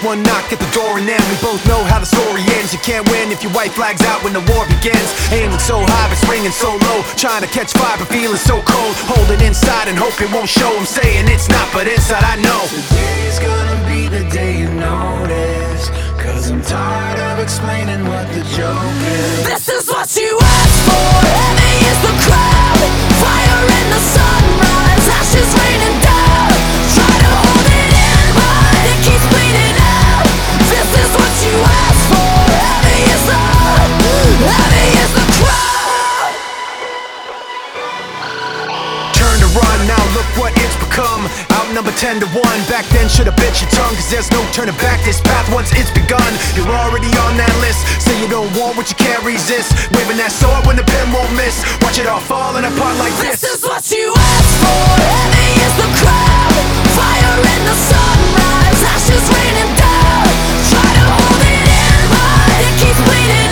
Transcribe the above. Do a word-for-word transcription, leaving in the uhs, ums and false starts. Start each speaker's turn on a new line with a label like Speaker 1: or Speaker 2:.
Speaker 1: one knock at the door and then we both know how the story ends. You can't win if your white flag's out when the war begins. Aiming so high but swinging so low, trying to catch fire but feeling so cold. Holding inside and hope it won't show. I'm saying it's not, but inside I know
Speaker 2: today's gonna be the day you notice, cause I'm tired of explaining what the joke is.
Speaker 3: This is what you asked for. Heavy is the crowd, fire in the sunrise, ashes raining down. Try to hold it in but it keeps bleeding out. This is what you asked for. Heavy is the, heavy is the crowd.
Speaker 1: Turn to run, now look what it's become. Outnumbered ten to one, back then should've bit your tongue, cause there's no turning back. This path once it's begun, you're already on that list. Say you don't want what you can't resist, waving that sword when the pen won't miss. Watch it all falling apart like this.
Speaker 3: This is what you asked for. Heavy is the crowd, fire in the sunrise, ashes raining down. Try to hold it in but it keeps bleeding